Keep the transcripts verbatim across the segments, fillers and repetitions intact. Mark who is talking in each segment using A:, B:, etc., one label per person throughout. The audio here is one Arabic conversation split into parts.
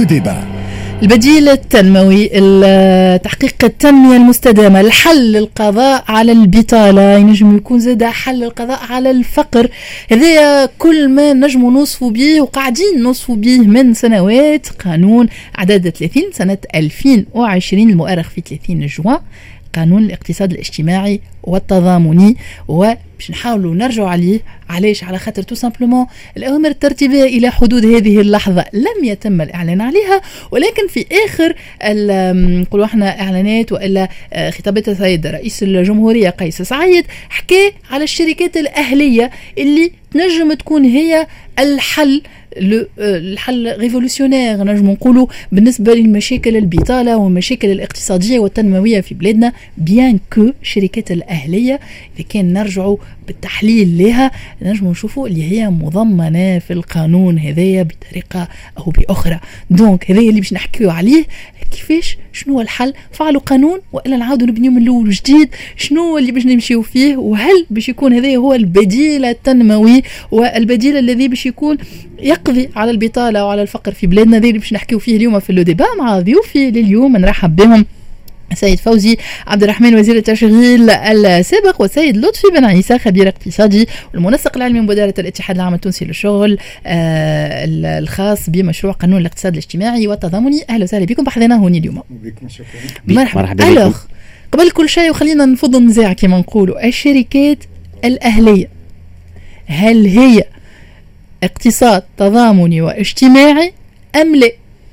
A: ديبا.
B: البديل التنموي، تحقيق التنمية المستدامة، الحل القضاء على البطالة، ينجم يكون زاد حل القضاء على الفقر. هذا كل ما نجم نوصفوا به وقاعدين نوصفوا به من سنوات. قانون عدد ثلاثين سنة ألفين وعشرين المؤرخ في ثلاثين جوان، قانون الاقتصاد الاجتماعي والتضامني، وباش نحاولوا نرجعوا عليه. علاش؟ على خاطر تو سامبلومون الأوامر الترتيبية إلى حدود هذه اللحظة لم يتم الإعلان عليها، ولكن في آخر نقولوا احنا إعلانات وإلا خطابات السيد رئيس الجمهورية قيس سعيد حكى على الشركات الأهلية اللي تنجم تكون هي الحل الحل ريفولوشنير نجم نقولوا بالنسبة للمشاكل البطالة والمشاكل الاقتصادية والتنموية في بلادنا. بيان كو الشركات الأهلية إذا كان نرجعوا بالتحليل لها نجم نشوفوا اللي هي مضمنة في القانون هذايا بطريقة أو بأخرى. دونك هذايا اللي باش نحكيو عليه، كيفاش شنو هو الحل؟ فعلوا قانون وإلا نعاودوا نبنيو من الأول وجديد؟ شنو اللي باش نمشيو فيه؟ وهل باش يكون هذايا هو البديل التنموي والبديل الذي باش يكون يقضي على البطالة وعلى الفقر في بلادنا؟ ذي اللي باش نحكيو فيه اليوم في اللوديبا مع ضيوفي لليوم. نرحب بهم سيد فوزي عبد الرحمن وزير التشغيل السابق، وسيد لطفي بن عيسى خبير اقتصادي والمنسق العلمي مبادرة الاتحاد العام التونسي للشغل آه الخاص بمشروع قانون الاقتصاد الاجتماعي والتضامني. اهلا وسهلا بكم بحضنا هوني اليوم. مرحبا. مرحبا. قبل كل شيء وخلينا نفض النزاع كما نقولوا، الشركات الأهلية هل هي اقتصاد تضامني واجتماعي أم لا؟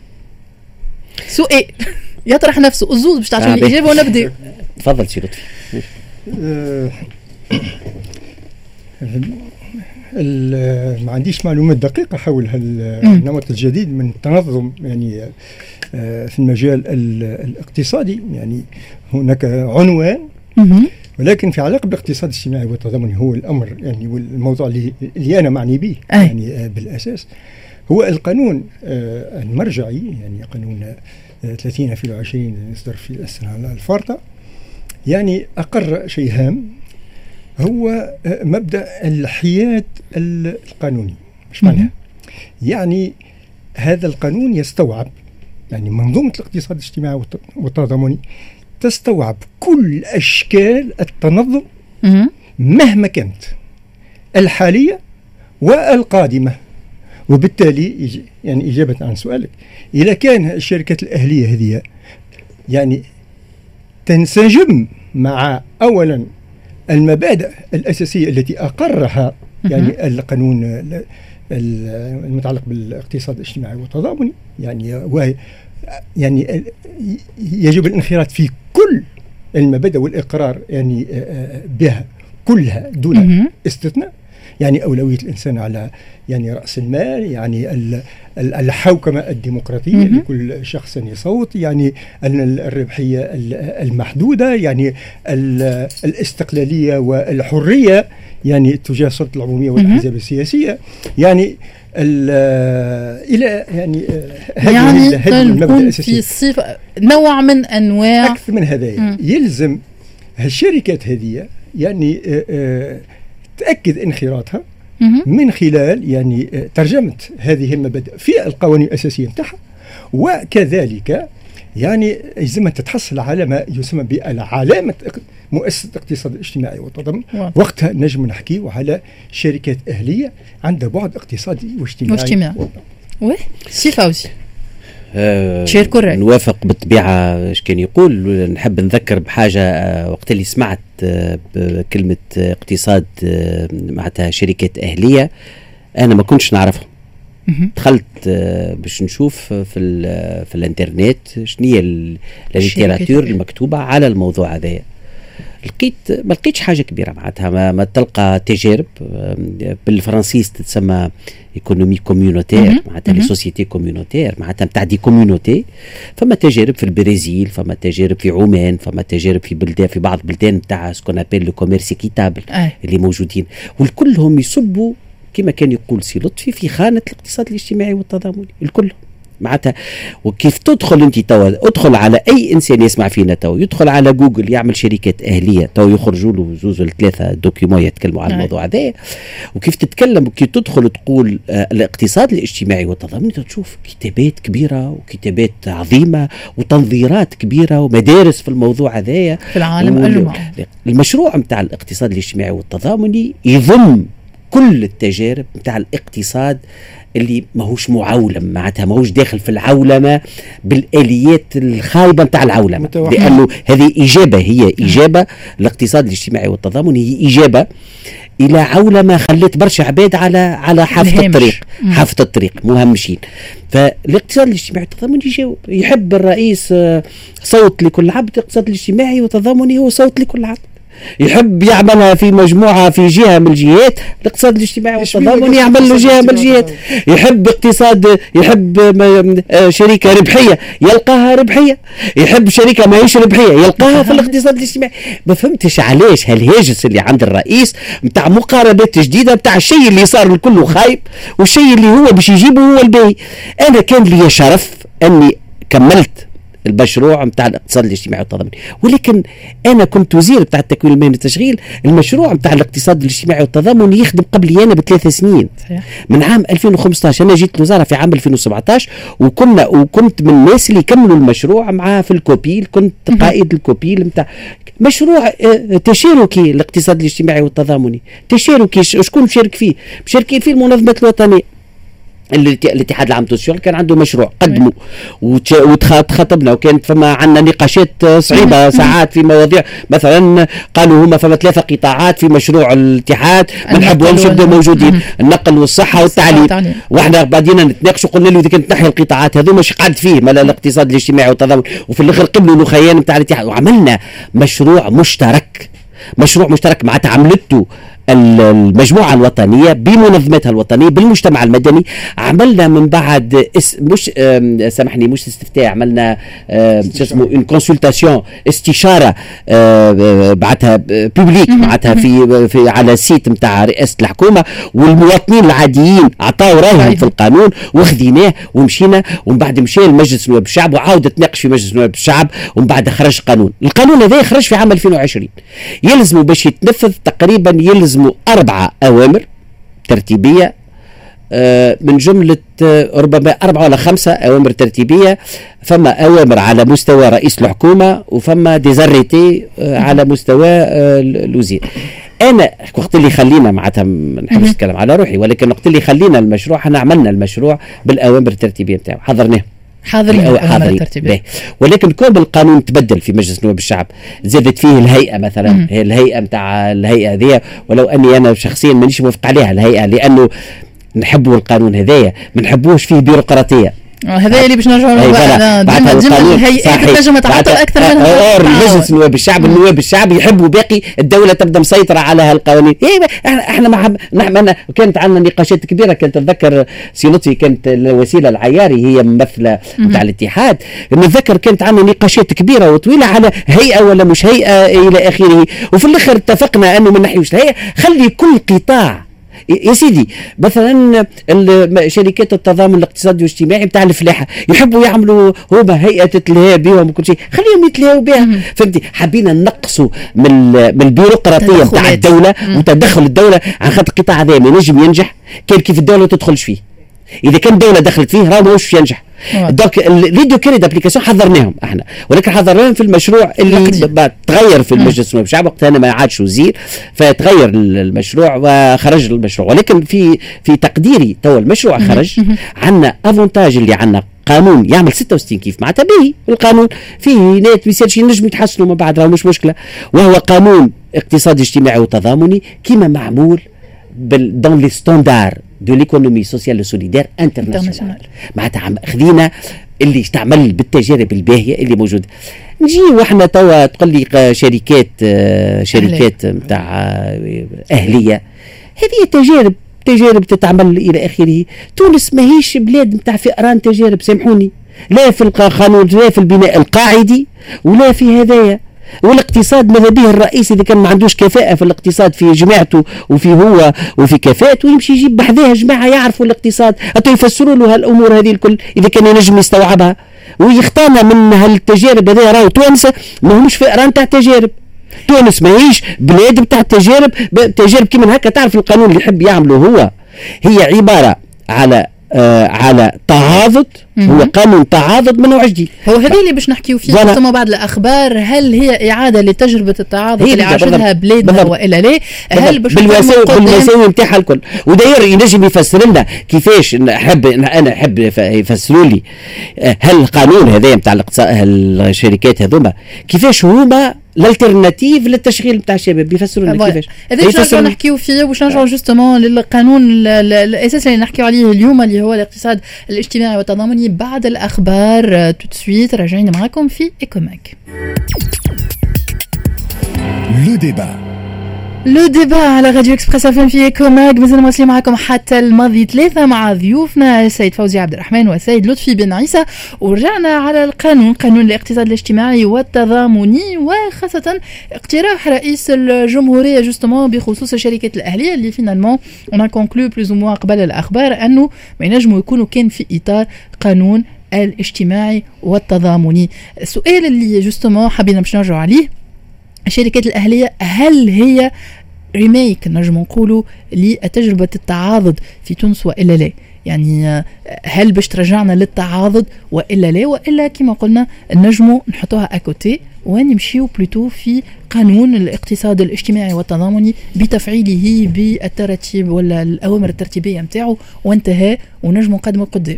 B: سؤال يطرح نفسه الزوز باش تعطيني الإجابة ونبدأ.
C: تفضل سي لطفي.
D: ما عنديش معلومات دقيقة حول هالنمط الجديد من التنظم يعني في المجال الاقتصادي. يعني هناك عنوان، ولكن في علاقة بالاقتصاد الاجتماعي والتضامني هو الأمر يعني والموضوع اللي, اللي أنا معني به يعني بالأساس هو القانون المرجعي، يعني قانون ثلاثين ألفين وعشرين يصدر في السنة الفارطة. يعني أقر شيء هام هو مبدأ الحياد القانوني. مش معناه يعني هذا القانون يستوعب يعني منظومة الاقتصاد الاجتماعي والتضامني تستوعب كل أشكال التنظم مهما كانت الحالية والقادمة. وبالتالي يعني إجابة عن سؤالك، إذا كان الشركات الأهلية هذه يعني تنسجم مع أولا المبادئ الأساسية التي أقرها يعني القانون المتعلق بالاقتصاد الاجتماعي والتضامني، يعني وهي يعني يجب الانخراط في كل المبادئ والإقرار يعني بها كلها دون استثناء. يعني أولوية الإنسان على يعني رأس المال، يعني الحوكمة الديمقراطية لكل شخص يصوت، يعني الربحية المحدودة، يعني الاستقلالية والحرية يعني تجاه السلطة العمومية والأحزاب السياسية. يعني إلى يعني
B: هذه يعني المبدأ الأساسي في صفة نوع من أنواع
D: أكثر من هذا. يلزم الشركات هذه يعني آه تأكد انخراطها من خلال يعني ترجمة هذه المبادئ في القوانين الأساسية نتاعها، وكذلك يعني يلزم تتحصل على ما يسمى بالعلامة مؤسسة الاقتصاد الاجتماعي والتضامن. وقتها نجم نحكي على شركات أهلية عندها بعد اقتصادي واجتماعي.
B: واجتماعي. وي سي فوزي.
C: أه نوافق بالطبيعة اش كان يقول. نحب نذكر بحاجة أه وقت اللي سمعت أه بكلمة اقتصاد أه معناتها شركات أهلية أنا ما كنتش نعرفهم. دخلت أه باش نشوف في في الانترنت شنية الليتراتور المكتوبة على الموضوع هذا. لقيت ما لقيتش حاجة كبيرة معناتها. ما, ما تلقى تجارب بالفرنسيس تتسمى ايكونومي كوميونيتير معناتها لي سوسيتي كوميونيتير معناتها نتاع دي كوميونيتي. فما تجارب في البرازيل، فما تجارب في عمان، فما تجارب في بلدان في بعض البلدان نتاع سكون ابل لو كوميرس ايكيتابل اللي موجودين، والكلهم يصبوا كما كان يقول سي لطفي في خانة الاقتصاد الاجتماعي والتضامني. الكل معناتها وكيف تدخل انت توا ادخل على اي انسان يسمع فينا توا يدخل على جوجل يعمل شركات اهليه توا يخرجوا له زوز ثلاثه دوكيومون يتكلموا على الموضوع هذا وكيف تتكلم وكيف تدخل تقول آه الاقتصاد الاجتماعي والتضامني تشوف كتابات كبيره وكتابات عظيمه وتنظيرات كبيره ومدارس في الموضوع هذايا
B: في العالم اجمع.
C: المشروع نتاع الاقتصاد الاجتماعي والتضامني يضم كل التجارب نتاع الاقتصاد اللي ماهوش معولم معناتها ماهوش داخل في العولمه بالاليات الخايبه نتاع العولمه لانه هذه اجابه هي اجابه الاقتصاد الاجتماعي والتضامني هي اجابه الى عولمه خلت برشا عباد على على حافه الطريق حافه الطريق مهمشين. فالاقتصاد الاجتماعي والتضامني يجاوب يحب الرئيس صوت لكل عبد. الاقتصاد الاجتماعي والتضامني هو صوت لكل عبد يحب يعملها في مجموعة في جهة من الجهات. الاقتصاد الاجتماعي والتضامن يعمل له جهة من الجهات. يحب اقتصاد يحب شركة ربحية يلقاها ربحية. يحب شركة ما هيش ربحية يلقاها في الاقتصاد الاجتماعي. ما فهمتش علاش هالهاجس اللي عند الرئيس متاع مقاربات جديدة متاع الشيء اللي صار الكل خايب والشيء اللي هو باش يجيبه هو الباهي. أنا كان لي شرف أني كملت المشروع متاع الاقتصاد الاجتماعي والتضامني ولكن انا كنت وزير بتاع التكوين المهني والتشغيل. المشروع متاع الاقتصاد الاجتماعي والتضامني يخدم قبلي انا بثلاث سنين من عام ألفين وخمسطاش. انا جيت الوزاره في عام ألفين وسبعطاش وكنا وكنت من الناس اللي كملوا المشروع معاه في الكوبيل. كنت قائد الكوبيل متاع مشروع تشاركي الاقتصاد الاجتماعي والتضامني تشاركي. شكون مشارك فيه؟ مشاركين فيه المنظمات الوطنيه. الاتحاد العام للشغل كان عنده مشروع قدمه وتخاطبنا وكانت فما عندنا نقاشات صعيبة ساعات في مواضيع. مثلا قالوا هما فما ثلاثة قطاعات في مشروع الاتحاد ما نحبوهمش يبدأوا موجودين النقل والصحة والتعليم. واحنا بعدين نتناقشوا قلنا له إذا كانت نحي القطاعات هذو مش قعد فيه مال الاقتصاد الاجتماعي والتضامن وفي الآخر قبلوا الخيان بتاع الاتحاد وعملنا مشروع مشترك. مشروع مشترك معناتها عملته المجموعة الوطنية بمنظمتها الوطنية بالمجتمع المدني. عملنا من بعد اس مش سامحني مش استفتاء عملنا اسمه ان كونسلتاسيون استشارة بعتها بوبليك معناتها في, في على السيت نتاع رئاسة الحكومة والمواطنين العاديين عطاوا رايهم في القانون وخذيناه ومشينا. ومن بعد مشى لمجلس نواب الشعب وعاود تناقش في مجلس نواب الشعب ومن بعد خرج قانون. القانون هذا خرج في عام ألفين وعشرين يلزموا باش يتنفذ تقريبا يلزم أربعة أوامر ترتيبية من جملة ربما أربعة ولا خمسة أوامر ترتيبية. فما أوامر على مستوى رئيس الحكومة وفما ديزاريتي على مستوى الوزير. أنا وقت اللي خلينا معناتها ما نحبش نتكلم على روحي ولكن وقت اللي خلينا المشروع احنا عملنا المشروع بالأوامر الترتيبية بتاعه حضرناه
B: حاضرين
C: حاضرين ولكن كون القانون تبدل في مجلس نواب الشعب زادت فيه الهيئة مثلا مم. هي الهيئة متاع الهيئة هذه ولو أني أنا شخصيا مانيش موافق عليها الهيئة لأنه نحبوا القانون هذايا ما نحبوش فيه بيروقراطية.
B: هذا اللي باش نرجعوا له بعد الهيئات تنجم تعطل اكثر منها.
C: مجلس نواب الشعب النواب الشعب يحبوا باقي الدوله تبدا مسيطره على هالقوانين. احنا احنا ما نحن كانت عندنا نقاشات كبيره. كانت تتذكر سي لطفي كانت الوسيله العياري هي ممثله نتاع الاتحاد. نتذكر كانت عندنا نقاشات كبيره وطويله على هيئه ولا مش هيئه الى اخره وفي الاخر اتفقنا انه ما نحيوش الهيئه خلي كل قطاع يا سيدي. مثلا شركات التضامن الاقتصادي والاجتماعي بتاع الفلاحه يحبوا يعملوا هما هيئه تتلهى بهم وكل شيء خليهم يتلهوا بها. فهمتي حابين نقصوا من من البيروقراطيه بتاع الدوله وتدخل الدوله عن خاطر القطاع هذا ما ينجم ينجح كان كيف الدوله ما تدخلش فيه. اذا كان الدوله دخلت فيه راه ماهوش ينجح. دونك الفيديو كاري دابليكاسيون حضرناهم احنا ولكن حضرناهم في المشروع اللي تغير في المجلس نواب الشعب وقتها انا ما عادش وزير فتغير المشروع وخرج المشروع. ولكن في في تقديري تو المشروع خرج عندنا افونتاج اللي عندنا قانون يعمل ستة وستين كيف معناتها به القانون فيه نات ميسالش نجم يتحسنوا من بعد راه مش مشكله وهو قانون اقتصادي اجتماعي وتضامني كيما معمول دون لي ستاندار دو ليكونومي سوسيال سوليدير انترناسيونال. معناتها خذينا اللي استعمل بالتجارب الباهيه اللي موجوده. نجي واحنا توا تقول لي شركات شركات نتاع اهليه هذه تجارب تجارب تتعمل الى اخره. تونس ماهيش بلاد نتاع فئران تجارب سامحوني لا في القانون لا في البناء القاعدي ولا في هدايا. والاقتصاد ماذا به الرئيس اذا كان ما عندوش كفاءه في الاقتصاد في جماعته وفي هو وفي كفاءته ويمشي يجيب بحذاها جماعه يعرفوا الاقتصاد حتى يفسروا له هالامور هذه الكل اذا كان ينجم يستوعبها ويختارنا من هالتجارب هذه. راهو تونس ما همش فئران تاع تجارب، تونس ماهيش بلاد بتاع التجارب تجارب كيما هكا. تعرف القانون اللي يحب يعمله هو هي عباره على آه على تعاضد، هو قانون تعاضد من نوع جديد.
B: هو هذه اللي باش نحكيو فيه ثم بعد الاخبار. هل هي اعاده لتجربه التعاضد اللي عاشتها بلادنا والا لا؟ هل باش
C: بالمساوي نتاعها الكل؟ وداير ينجم يفسر لنا كيفاش نحب انا احب يفسروا لي هل القانون هذا نتاع الشركات هذوما كيفاش هما الالترناتيف للتشغيل نتاع الشباب، بيفسروا لنا كيفاش.
B: هذا باش نرجعوا نحكيو فيه باش نرجعوا جوستومون للقانون الاساسي اللي نحكيو عليه اليوم اللي هو الاقتصاد الاجتماعي والتضامني. بعد الاخبار تو سويت راجعين معكم في ايكوماك.
A: لو ديبا
B: لو ديبا على راديو اكسبريس اف ام في ايكوماك. مازلنا مواصلين معكم حتى الماضي ثلاثة مع ضيوفنا السيد فوزي عبد الرحمن والسيد لطفي بن عيسى، ورجعنا على القانون قانون الاقتصاد الاجتماعي والتضامني وخاصة اقتراح رئيس الجمهورية جوستومون بخصوص الشركات الأهلية اللي فينالمون اون كونكلو بلوز او موان قبل الأخبار أنه ما ينجموا يكونوا كان في إطار قانون الاجتماعي والتضامني. السؤال اللي جوستومون حابين باش نرجعوا عليه، الشركات الأهلية هل هي ريميك نجم نقولوا لتجربة التعاضد في تونس وإلا لا؟ يعني هل باش ترجعنا للتعاضد وإلا لا، وإلا كما قلنا نجموا نحطوها أكوتي ونمشيو بلوتو في قانون الاقتصاد الاجتماعي والتضامني بتفعيله بالترتيب ولا الأوامر الترتيبية متاعه وانتهى ونجموا نقدموا قدام.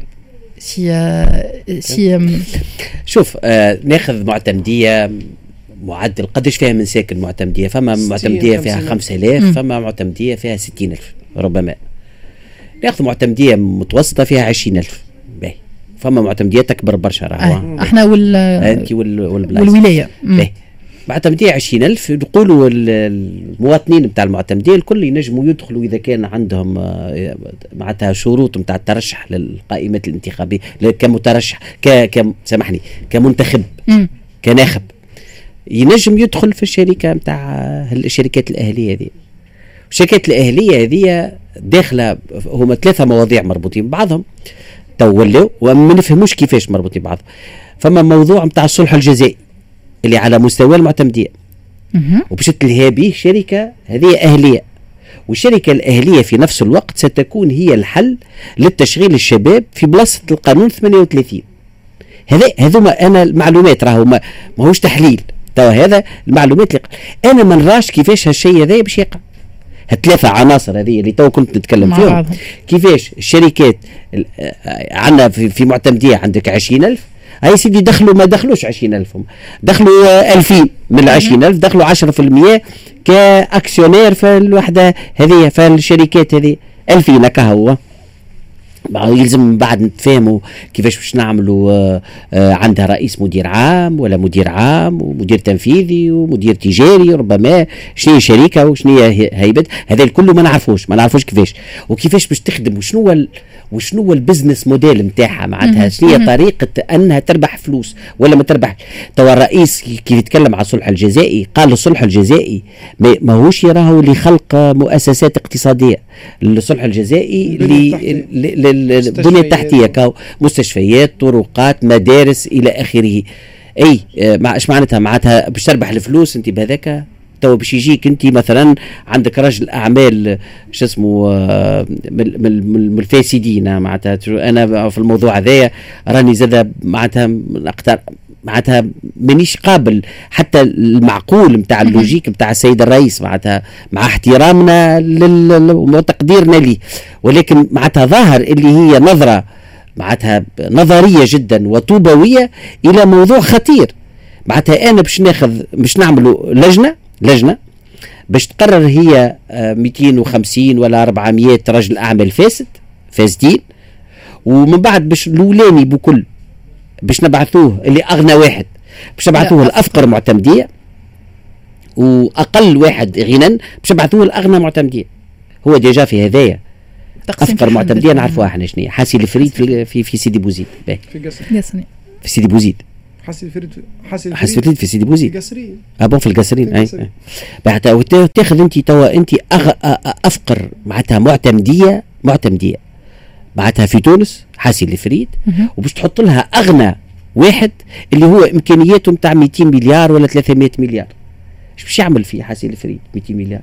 B: سي سي
C: شوف آه ناخذ معتمدية معدل قديش فيها من ساكن معتمدية؟ فما معتمدية فيها خمسة آلاف، فما معتمدية فيها ستين ألف ربما. ناخذ معتمدية متوسطة فيها عشرين ألف، باهي. فما معتمدية تكبر برشا راهو
B: احنا وال
C: انت وال
B: والولاية
C: باهي. معتمدية عشرين ألف نقولوا المواطنين نتاع المعتمدية الكل ينجموا يدخلوا إذا كان عندهم معناتها شروط نتاع الترشح للقائمات الانتخابية كمترشح ك سامحني كمنتخب م. كناخب ينجم يدخل في الشركة متاع الشركات الأهلية هذه. الشركات الأهلية هذه داخلة هما ثلاثة مواضيع مربوطين ببعضهم تولوا وما نفهموش كيفاش مربوطين ببعضهم. فما موضوع متاع الصلح الجزائي اللي على مستوى المعتمدية وباش تلهي به شركة هذه أهلية، والشركة الأهلية في نفس الوقت ستكون هي الحل للتشغيل الشباب في بلاصة القانون ثمانية وثلاثين. هذا هذوما أنا المعلومات راهو ما هوش تحليل، توا هذا المعلومات اللي انا ما نراش كيفاش هالشيء هذا باش يقع. هالثلاثه عناصر هذه اللي تو كنت نتكلم فيهم كيفاش الشركات عندنا في, في معتمديه عندك عشرين ألف، هاي سيدي دخلوا ما دخلوش عشرين ألف، دخلوا ألفين من العشرين ألف، دخلوا عشرة في المية كأكسيونير في الوحدة هذه في الشركات هذه ألفين هكا. هو يلزم بعد نتفاهموا كيفاش باش نعملوا آه آه عندها رئيس مدير عام ولا مدير عام ومدير تنفيذي ومدير تجاري ربما شنو شركه وشنو هيبه. هذا الكل ما نعرفوش ما نعرفوش كيفاش وكيفاش باش تخدم وشنو هو وشنو هو البزنس موديل نتاعها معناتها شنو هي طريقه انها تربح فلوس ولا ما تربح. توا الرئيس كيف يتكلم على الصلح الجزائي قال الصلح الجزائي ما هوش يراهو لخلق مؤسسات اقتصاديه. الصلح الجزائي للبنيه التحتيه كاو مستشفيات طرقات مدارس الى اخره. اي مع ايش معناتها معناتها باش تربح الفلوس انت بهذاك. تو باش يجيك انت مثلا عندك رجل اعمال شو اسمه من الفاسدين معناتها انا في الموضوع هذايا راني زاد معناتها اقتر معناتها مانيش قابل حتى المعقول نتاع اللوجيك نتاع السيد الرئيس معناتها مع احترامنا وتقديرنا ليه، ولكن معناتها ظاهر اللي هي نظرة معناتها نظرية جدا وطوبوية الى موضوع خطير. معناتها انا باش ناخذ باش نعملوا لجنة لجنة باش تقرر هي مئتين وخمسين ولا أربعمية رجل اعمال فاسد فاسدين، ومن بعد باش الاولاني بكل باش نبعثوه اللي اغنى واحد باش نبعثوه الافقر معتمديه، واقل واحد غنى باش نبعثوه الاغنى معتمديه. هو ديجا في هذايا افقر معتمديه نعرفوها احنا شنو حاسي الفريد في في, في سيدي بوزيد في
B: قصني
C: في سيدي بوزيد
D: حاسس الفريد حاسس
C: الفريد في سيدي بوزيد
D: في القصرين
C: ابو في القصرين اي بعد تاخذ انت توا انت أغ... افقر معناتها معتمديه معتمديه معناتها في تونس حاسي الفريد وباش تحط لها اغنى واحد اللي هو امكانياته نتاع مئتين مليار ولا ثلاثمئة مليار. ايش باش يعمل فيه حاسي الفريد مئتين مليار؟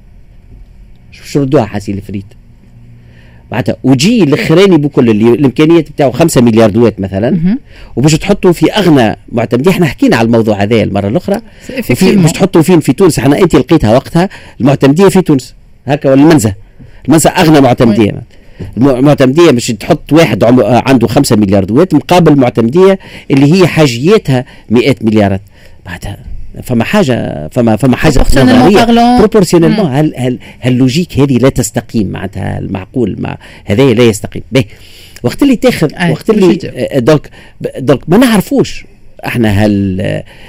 C: ايش باش يردوها حاسي الفريد معناتها؟ وجي الاخراني بكل اللي الامكانيات بتاعه خمسة مليار دوات مثلا وباش تحطوا في اغنى معتمدين. احنا حكينا على الموضوع هذا المره الاخرى وفي باش تحطوا فين في تونس. احنا انت لقيتها وقتها المعتمديه في تونس هكا ولا المنزه المنزه اغنى معتمديه المعتمديه باش تحط واحد عنده خمسة مليار دوات مقابل معتمديه اللي هي حاجيتها مئات مليارات. بعدها فما حاجه فما فما حاجه نظريه بروبورسيونيلمون. هل هل هاللوجيك هذه لا تستقيم معناتها المعقول مع هذا لا يستقيم به وقت اللي تاخذ وقت اللي دونك دونك ما نعرفوش احنا هل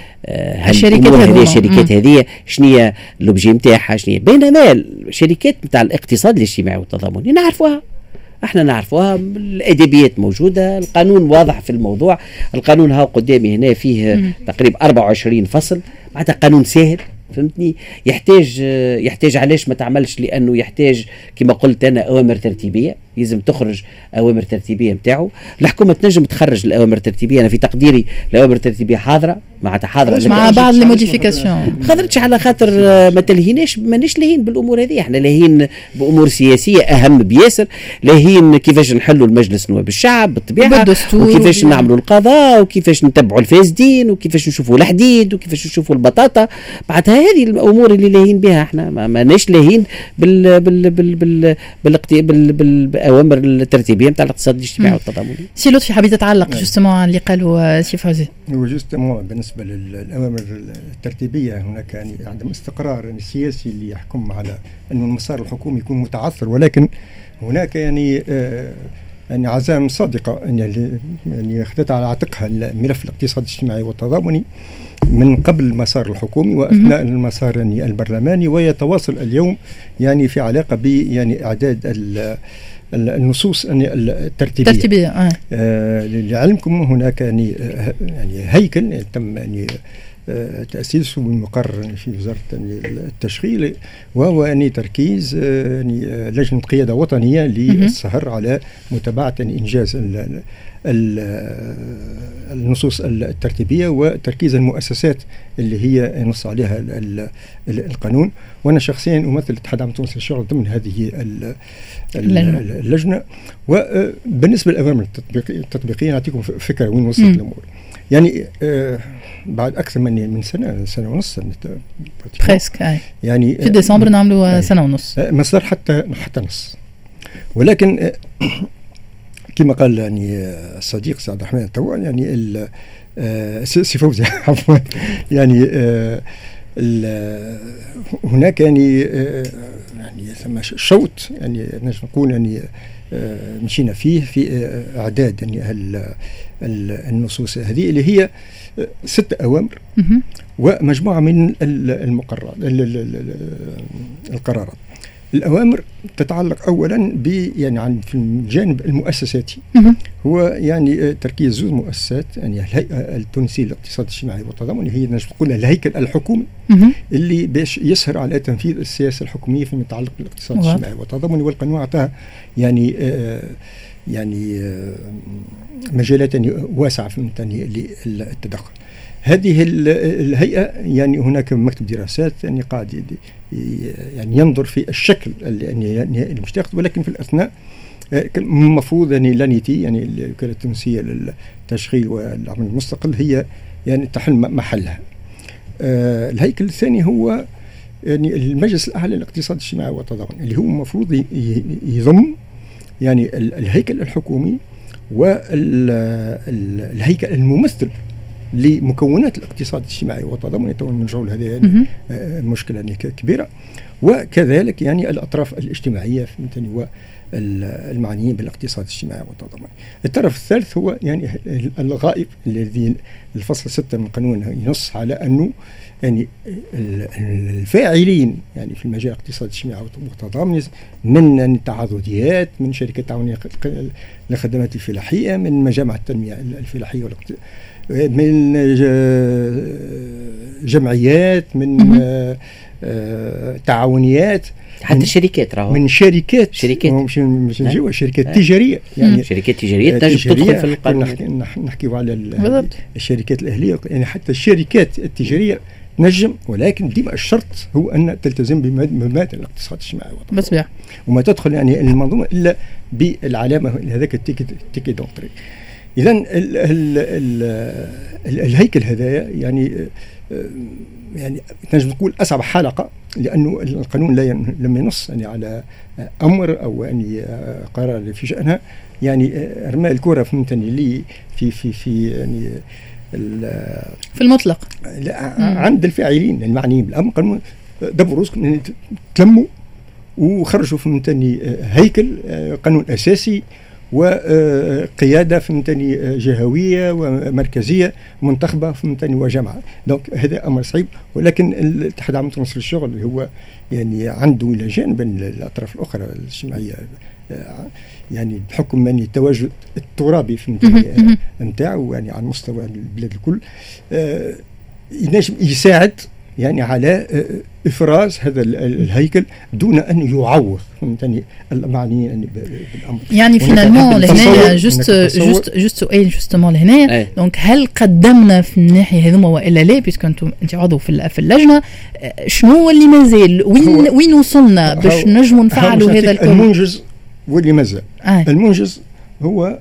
B: الشركات هذه
C: الشركات هذه شنو لوبجي نتاعها شنو بينما الشركات نتاع الاقتصاد الاجتماعي والتضامني نعرفوها احنا نعرفوها. الادبيات موجوده القانون واضح في الموضوع. القانون ها قدامي هنا فيه مم. تقريبا أربعة وعشرين فصل معناتها قانون سهل فهمتني. يحتاج يحتاج علاش ما تعملش لانه يحتاج كما قلت انا اوامر ترتيبيه لازم تخرج اوامر ترتيبيه نتاعو. الحكومه تنجم تخرج الاوامر الترتيبيه. انا في تقديري الاوامر الترتيبيه حاضره معناتها حاضره
B: مع بعض الموديفيكاسيون
C: ما خاطرش على خاطر ما تلهيناش مانيش لاهين بالامور هذه. احنا لاهين بامور سياسيه اهم بياسر لاهين كيفاش نحلوا المجلس نواب الشعب بالطبيعه وكيفاش نعملوا القضاء وكيفاش نتبعوا الفاسدين وكيفاش نشوفوا الحديد وكيفاش نشوفوا البطاطا. بعدها هذه الامور اللي لاهين بها. احنا ماناش لاهين بال بال بال بال بال بالاوامر الترتيبيه نتاع الاقتصاد الاجتماعي والتضامني.
B: سي لطفي حبيت تعلق جوستومون على اللي قالوا سي فوزي.
D: هو جوستومون بالنسبه للاوامر الترتيبيه هناك يعني عدم استقرار يعني سياسي اللي يحكم على انه المسار الحكومي يكون متعثر ولكن هناك يعني آه يعني عزائم صادقه يعني يعني اخذت على عاتقها الملف الاقتصادي الاجتماعي والتضامني من قبل المسار الحكومي واثناء المسار يعني البرلماني ويتواصل اليوم يعني في علاقه ب يعني اعداد النصوص يعني الترتيبيه.
B: الترتيبيه اه,
D: آه لعلمكم هناك يعني آه يعني هيكل يعني تم يعني آه تاسيسه بالمقرر في وزاره يعني التشغيل وهو يعني تركيز آه يعني آه لجنه قياده وطنيه للسهر على متابعه يعني انجاز ال النصوص الترتيبية وتركيز المؤسسات اللي هي نص عليها ال ال ال القانون. وأنا شخصيا أمثل الاتحاد العام التونسي للشغل ضمن هذه اللجنة. وبالنسبة للأوامر التطبيقية نعطيكم فكرة وين وصلت الأمور. يعني آه بعد أكثر من من سنة سنة ونص
B: بريسك
D: يعني
B: في ديسمبر نعملوا سنة ونص
D: ما صار حتى حتى نص. ولكن آه كما قال يعني الصديق سعد الرحمن توا يعني سي فوزي عفوا يعني هناك يعني يعني ثم شوط يعني نجم نقول يعني مشينا فيه في اعداد يعني النصوص هذه اللي هي ست اوامر ومجموعه من المقررات القرارات. الأوامر تتعلق أولا ب يعني عن في الجانب المؤسساتي هو يعني تركيز زوج مؤسسات يعني الهيئة التونسية للاقتصاد الاجتماعي والتضامن هي نقول الهيكل الحكومي اللي باش يسهر على تنفيذ السياسة الحكومية فيما يتعلق بالاقتصاد الاجتماعي والتضامن والقانون أعطاها يعني آه يعني آه مجالات يعني واسعة في للتدخل. هذه الهيئة يعني هناك مكتب دراسات يعني قاعد يعني ينظر في الشكل اللي مش تاخذ ولكن في الأثناء المفروض يعني لانيتي يعني الوكالة التونسية للتشغيل والعمل المستقل هي يعني تحل محلها. آه الهيكل الثاني هو يعني المجلس الأعلى للاقتصاد الاجتماعي والتضامن اللي هو المفروض يضم يعني الهيكل الحكومي والهيكل الممثل لمكونات الاقتصاد الاجتماعي والتضامن. تو نرجعوا لهذه يعني مشكله يعني كبيره. وكذلك يعني الأطراف الاجتماعية فهمتني والمعنيين بالاقتصاد الاجتماعي والتضامن. الطرف الثالث هو يعني الغائب الذي الفصل ستة من القانون ينص على أنه يعني الفاعلين يعني في المجال الاقتصاد الاجتماعي والتضامن من التعاضديات، من شركات تعاونية للخدمات الفلاحية، من مجامع التنمية الفلاحية من جمعيات، من آه تعاونيات،
C: حتى الشركات راهو
D: من شركات
C: شركات
D: مش مش نجيو شركات تجاريه يعني
C: شركات تجاريه تنجم تدخل في القانون.
D: نحكي نحكيو على الشركات الاهليه يعني حتى الشركات التجاريه نجم، ولكن ديما الشرط هو ان تلتزم بمبادئ الاقتصاد الاجتماعي
B: بس بيع.
D: وما تدخل يعني المنظومه الا بالعلامه هذاك التيكت تيكت دونتري. اذا ال ال ال الهيكل هذايا يعني يعني نجم نقول أصعب حلقة، لأنه القانون لا لم ينص يعني على أمر أو يعني قرار في شأنها، يعني رمى الكرة فهمتني اللي في في في يعني
B: في المطلق
D: عند الفاعلين المعنيين بالأمر. قانون دبروا رزقكم يعني تلموا وخرجوا فهمتني هيكل قانون أساسي وقيادة فهمتني جهوية ومركزية منتخبة فهمتني وجامعة. دونك هذا أمر صعيب، ولكن الاتحاد العام لتنظيم الشغل اللي هو يعني عنده إلى جانب الأطراف الأخرى الاجتماعية يعني بحكم يعني التواجد الترابي فهمتني نتاعو يعني على مستوى البلاد الكل ينجم يساعد يعني على إفراز هذا الهيكل دون أن يعوض فهمتني المعنيين بالأمر.
B: يعني فينالمون لهنا جست جست جست سؤال جستمون لهنا دونك هل قدمنا في الناحية هذوما وإلا لا؟ بيسكو أنتم أنت عضو في في اللجنة، شنو اللي مازال وين وين وصلنا باش نجموا نفعلوا هذا الكل؟
D: المنجز واللي مازال آه. المنجز هو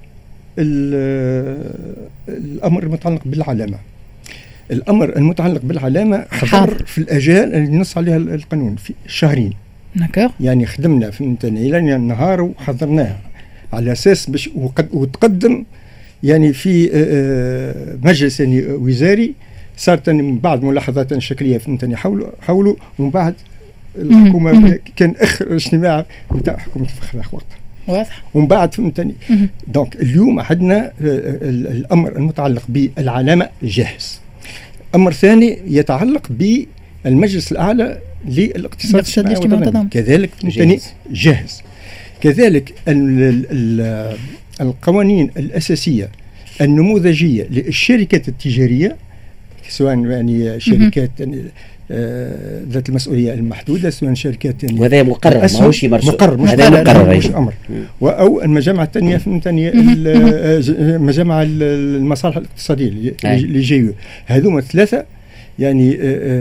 D: الأمر المتعلق بالعلامة. الأمر المتعلق بالعلامة حضر في الأجال اللي نص عليها القانون في شهرين.
B: نكر. يعني
D: خدمنا في إلى النهار وحضرناه على أساس باش وتقدم يعني في مجلس يعني وزاري، صارت من بعد ملاحظات شكلية فهمتني حولوا حولوا ومن بعد الحكومة كان آخر اجتماع نتاع حكومة الفخلاخ وقتها.
B: واضح.
D: ومن بعد فهمتني. دونك اليوم عندنا الأمر المتعلق بالعلامة جاهز. أمر ثاني يتعلق بالمجلس الأعلى للاقتصاد الاجتماعي كذلك جاهز. جاهز كذلك ال ال القوانين الأساسية النموذجية للشركات التجارية سواء يعني شركات يعني آه ذات المسؤولية المحدودة سواء شركات يعني
C: وهذا مقرر ما هوش مرسوم
D: مقرر
C: هذا مقرر
D: مش أمر أو المجامع الثانية فهمتني مجامع المصالح الاقتصادية اللي جايوا هذوما الثلاثة يعني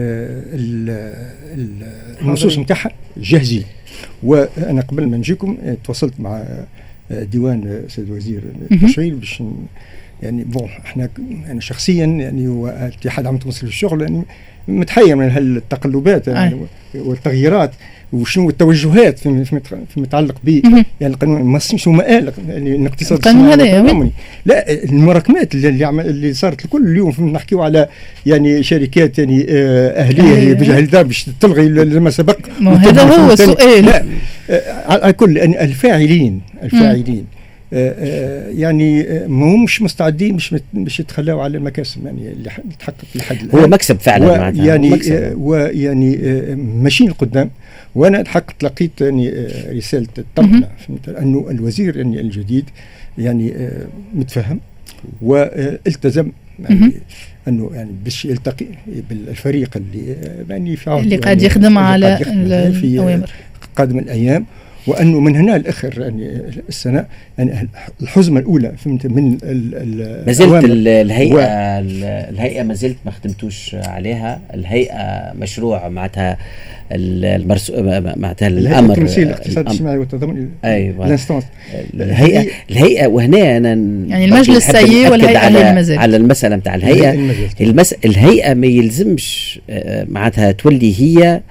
D: النصوص نتاعها جاهزين. وأنا قبل ما نجيكم تواصلت مع ديوان سيد وزير التشغيل باش يعني بون احنا انا شخصيا يعني واتحاد عام تنظيم الشغل يعني متحير من هالتقلبات يعني والتغييرات وشنو التوجهات في في متعلق ب يعني القانون ما شنو مآل يعني الاقتصاد
B: الاجتماعي.
D: لا المراكمات اللي عمل اللي صارت الكل اليوم نحكيو على يعني شركات يعني اهليه بجهل باش تلغي ما سبق.
B: هذا هو السؤال.
D: لا على كل الفاعلين الفاعلين آه آه يعني ما همش مستعدين باش باش يتخلاوا على المكاسب يعني اللي تحقق لحد الان.
C: هو مكسب فعلا
D: يعني آه ويعني آه ماشيين القدام. وانا الحق تلقيت يعني آه رساله الطمأنة انه الوزير يعني الجديد يعني آه متفهم والتزم يعني انه يعني باش يلتقي بالفريق اللي يعني في
B: اللي قاعد يخدم على في
D: قادم الايام، وانه من هنا لاخر يعني السنه يعني الحزمه الاولى فهمت من
C: ما زلت الهيئه و... الهيئه ما زلت ما خدمتوش عليها. الهيئه مشروع معناتها المرسو معناتها الامر
D: التمثيل الاقتصاد الاجتماعي والتضامن.
C: ايوه الهيئه الهيئه وهنا انا
B: يعني المجلس السيء والهيئه
C: على, المزل. على المساله نتاع الهيئه المس... الهيئه ما يلزمش معناتها تولي هي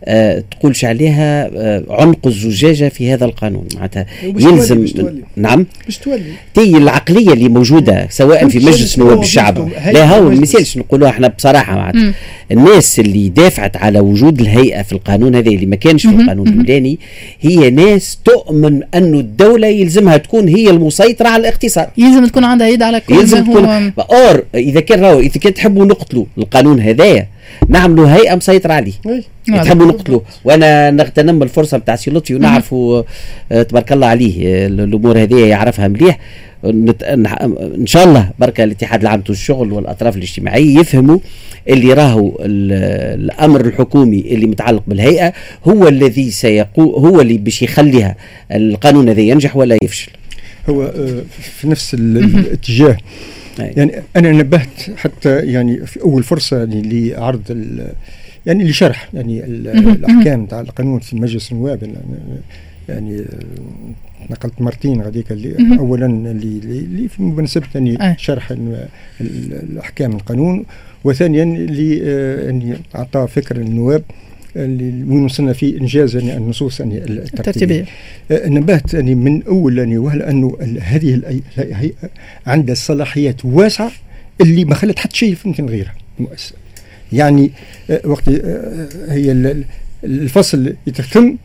C: آه تقولش عليها آه عنق الزجاجة في هذا القانون. معناتها يلزم نعم
D: باش تولي
C: تي العقلية اللي موجودة سواء في مجلس نواب الشعب. لا هو المثالش نقولوها احنا بصراحة معناتها الناس اللي دافعت على وجود الهيئة في القانون هذا اللي ما كانش في القانون الأولاني هي ناس تؤمن أنه الدولة يلزمها تكون هي المسيطرة على الاقتصاد،
B: يلزم تكون عندها يد على كل
C: يلزم تكون اور إذا كان راهو إذا كان تحبوا نقتلوا القانون هذايا نعملوا هيئة مسيطرة عليه تحبوا نقتلوه. وانا نغتنم الفرصة بتاع سي لطفي ونعرفوا تبارك الله عليه الامور هذه يعرفها مليح. ان شاء الله بركة الاتحاد العام للشغل والاطراف الاجتماعية يفهموا اللي راهو الامر الحكومي اللي متعلق بالهيئة هو الذي سيقول هو اللي باش يخليها القانون هذا ينجح ولا يفشل.
D: هو في نفس الاتجاه يعني انا نبهت حتى يعني في اول فرصة يعني لعرض يعني لشرح يعني الاحكام تاع القانون في مجلس النواب يعني نقلت مرتين غاديك اللي اولا اللي, اللي في مناسبه يعني شرح الاحكام القانون، وثانيا اللي يعني اعطى فكر النواب اللي وين وصلنا في انجاز يعني النصوص يعني الترتيبيه. نبهت يعني من اول يعني وهلا انه هذه الهيئه عندها صلاحيات واسعه اللي ما خلت حتى شيء يمكن غيرها المؤسسه. يعني وقت هي الفصل يتم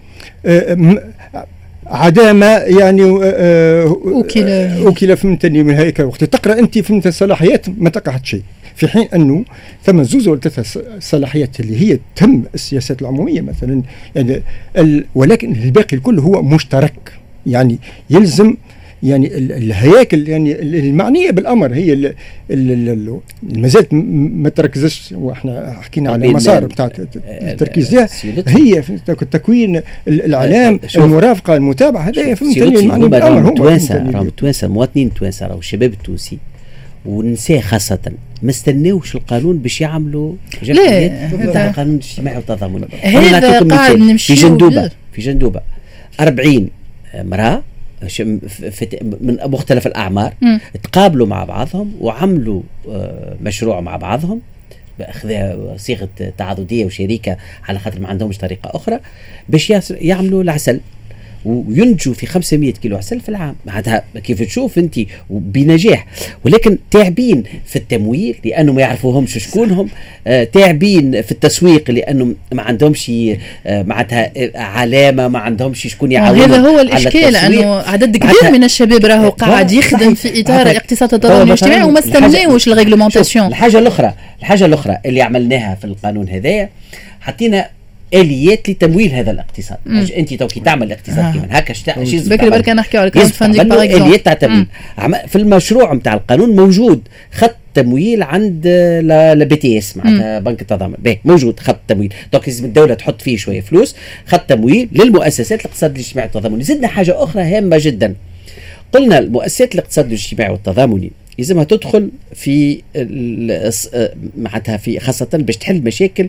D: عدامة يعني
B: وكيلة
D: وكيلة فهمتني من هيك وقت تقرأ أنت فهمت الصلاحيات ما تقع حتى شيء، في حين أنه ثم زوز ولا ثلاث صلاحيات اللي هي تم السياسات العمومية مثلا يعني ولكن الباقي الكل هو مشترك. يعني يلزم يعني الهياكل يعني المعنيه بالامر هي اللي مازالت ما تركزش، واحنا حكينا على مسار بتاع التركيز ده هي في تكوين الاعلام المرافقه المتابعه. هذا فهمتني المعني بالامر. هم
C: التوانسه راهم التوانسه المواطنين التوانسه راهم الشباب التونسي والنساء خاصه ما استناوش القانون باش يعملوا
B: لا
C: القانون الاجتماعي والتضامني.
B: هذا قاعد نمشي
C: في جندوبه في جندوبه أربعين امراه من مختلف الأعمار م. تقابلوا مع بعضهم وعملوا مشروع مع بعضهم بأخذ صيغة تعاضدية وشريكة على خاطر ما عندهمش طريقة أخرى باش يعملوا العسل وينتجوا في خمسمائة كيلو عسل في العام. معناتها كيف تشوف انت بنجاح، ولكن تعبين في التمويل لانه ما يعرفوهمش شكونهم، آه تعبين في التسويق لانه ما عندهمش آه معناتها علامه، ما عندهمش شكون يعاونهم.
B: هذا هو الاشكال انه عدد كبير من الشباب راهو قاعد يخدم في اطار اقتصاد التضامن الاجتماعي وما استناوش الريغلومونتاسيون.
C: الحاجه الاخرى الحاجه الاخرى اللي عملناها في القانون هذايا حطينا آليات لتمويل هذا الاقتصاد. انت تو كي تعمل الاقتصاد آه. كيما هكا شيء
B: بكري بركة نحكي على الكراود فاندينغ باغ اكزومبل.
C: آليات تاع تمويل في المشروع نتاع القانون موجود خط تمويل عند لا بي تي اس معناتها بنك التضامن باهي موجود خط تمويل. دونك لازم الدوله تحط فيه شويه فلوس خط تمويل للمؤسسات الاقتصاد الاجتماعي والتضامني. زدنا حاجه اخرى هامه جدا، قلنا المؤسسات الاقتصاد الاجتماعي والتضامني لازمها تدخل في معناتها في خاصة باش تحل مشاكل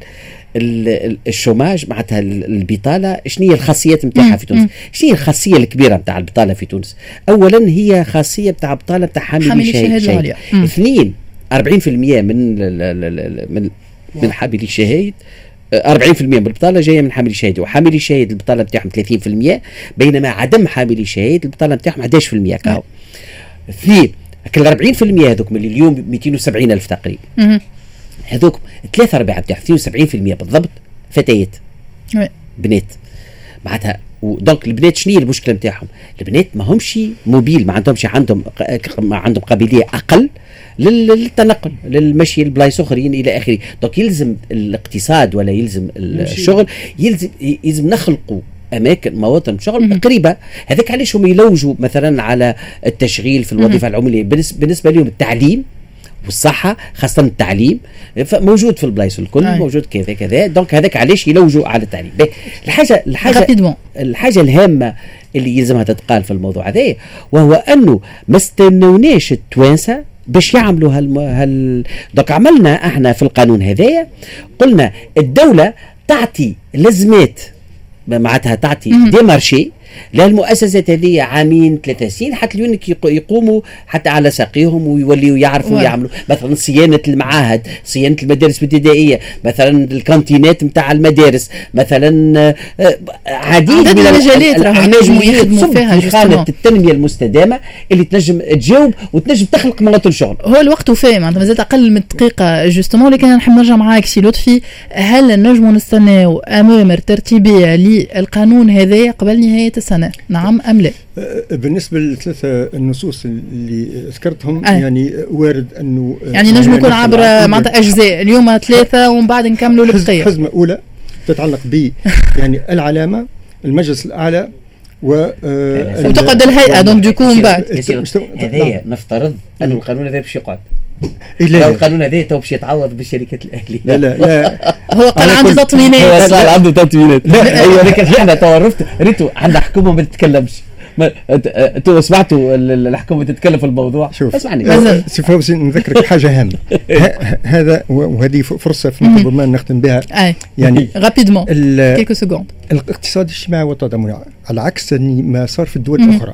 C: الشوماج معناتها البطالة. شنو هي الخاصيات نتاعها في تونس؟ شنو هي الخاصية الكبيرة نتاع البطالة في تونس؟ أولا هي خاصية نتاع بطالة نتاع حاملي الشهادة. اثنين أربعين بالمئة من من من حاملي الشهايد أربعين بالمئة من البطالة جاية من حاملي الشهايد، وحاملي الشهايد البطالة نتاعهم ثلاثين بالمئة بينما عدم حاملي الشهايد البطالة نتاعهم أحد عشر بالمئة كاو. اثنين كل أربعين بالمئة هذوك من اليوم مئتين وسبعين ألف تقريبا هذوك ثلاثة أرباع بتاع اثنين وسبعين بالمئة بالضبط فتيات بنات معناتها. ودونك البنات شنو هي المشكله نتاعهم؟ البنات ما همش موبيل، ما عندهمش عندهم ما عندهم قابليه اقل للتنقل للمشي لبلايص اخرين الى اخره. دونك يلزم الاقتصاد ولا يلزم الشغل يلزم يلزم نخلقوا اماكن مواطن شغل قريبه. هذاك علاش هم يلوجوا مثلا على التشغيل في الوظيفه العموميه. بالنسبه لهم التعليم والصحه خاصه التعليم موجود في البلايص الكل آه. موجود كذا كذا. دونك هذاك علاش يلوجوا على التعليم. الحاجه الحاجه الحاجه الهامه اللي يلزمها تتقال في الموضوع هذا وهو انه ما استنوناش التوانسه باش يعملوا هال هال دونك عملنا احنا في القانون هذايا قلنا الدوله تعطي لازمات معناتها تعطي دي مارشي لا المؤسسات هذه عامين ثلاثة سنين حتى لونك يقوموا حتى على ساقيهم ويوليوا يعرفوا يعملوا مثلا صيانه المعاهد، صيانه المدارس الابتدائيه، مثلا الكانتينات نتاع المدارس، مثلا عديد من
B: المجالات راهم ينجموا يخدموا فيها
C: خانه التنميه المستدامه اللي تنجم تجاوب وتنجم تخلق مواطن شغل.
B: هو الوقت وفاه معناتها مازال اقل من دقيقه جوستومون، لكن نحب نرجع معاك سي لطفي. هل نجموا نستناو اوامر ترتيبيه للقانون هذا قبل نهايه السنه؟ نعم ام لا؟
D: بالنسبه للثلاثه النصوص اللي ذكرتهم أه. يعني وارد انه
B: يعني نجم يكون عبر معناتها اجزاء، اليوم ثلاثه ومن بعد نكملوا البقيه.
D: حزمه اولى تتعلق ب يعني العلامه، المجلس الاعلى و
B: وتقعد الهيئه دونك دوكو من بعد.
C: هذايا نفترض انه القانون هذا باش يقعد.
D: لا
C: القانون هذا تو باش يتعوض بالشركات الاهليه.
D: لا لا, لا.
B: هو قال عنده تطمينات.
C: هو قال عنده تطمينات. ايوه لكن احنا تعرفت ريتو عندها حكومه ما تتكلمش. انتوا سمعتوا الحكومه تتكلم في الموضوع؟
D: اسمعني سي فوزي نذكرك حاجه هامه. هذا وهذه فرصه في ربما نختم بها
B: يعني رابيدمون كيلكو سكوند.
D: الاقتصاد الاجتماعي والتضامن على عكس ما صار في الدول الاخرى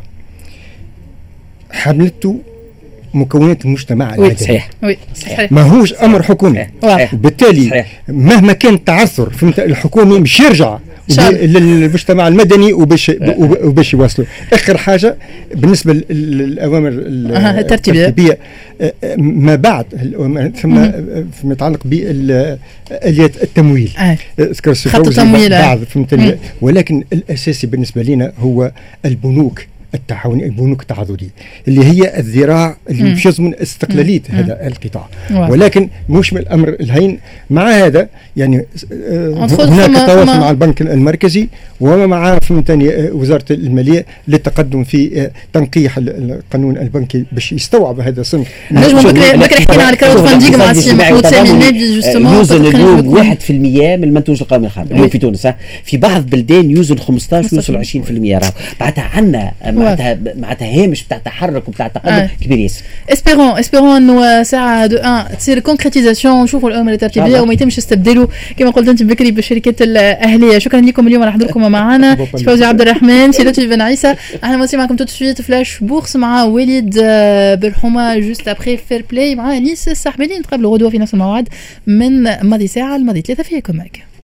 D: حملته مكونات المجتمع
B: المدني. صحيح وي صحيح.
D: ما هوش امر حكومي. بالتالي مهما كان التعثر في الحكومي مش يرجع للمجتمع المدني وباش وباش يواصلوا. اخر حاجه بالنسبه للاوامر الترتيبيه ما بعد ثم فيما يتعلق باليات التمويل
B: ذكر التمويل
D: بعض فهمتني، ولكن الاساسي بالنسبه لنا هو البنوك التعاوني، البنوك التعاضدية اللي هي الذراع اللي باش يضمن استقلالية هذا القطاع. ولكن مش من الأمر الهين. مع هذا يعني هناك تواصل مع البنك المركزي ومع فهمتني وزارة المالية للتقدم في تنقيح القانون البنكي باش يستوعب هذا الصنف.
B: نجم بكرة حكينا على كراود فاندينغ مع السي محمود سامي النادي جوستومون
C: يوزن اليوم واحد بالمئة من المنتوج القومي الخام اليوم في تونس. في بعض البلدان يوزن خمسة عشر ويوصل عشرين بالمئة. راهو بعدها عندنا معناتها معناتها هامش بتاع تحرك وبتاع تقدم آه. كبير ياسر.
B: اسبيرون اسبيرون انه ساعه دو ان تصير كونكريتيزاسيون ونشوفوا الامور الترتيبيه وما يتمش استبداله كما قلت انت بكري بالشركات الاهليه. شكرا لكم اليوم على حضوركم معنا سي فوزي عبد الرحمن، سي لطفي بن عيسى. احنا ماشي معكم تو سويت فلاش بورس مع وليد بالحومه جوست ابري فير بلاي مع نيس السحبلي. نتقابلوا غدوه في نفس الموعد من ماضي ساعه لماضي ثلاثه. فيكم معك.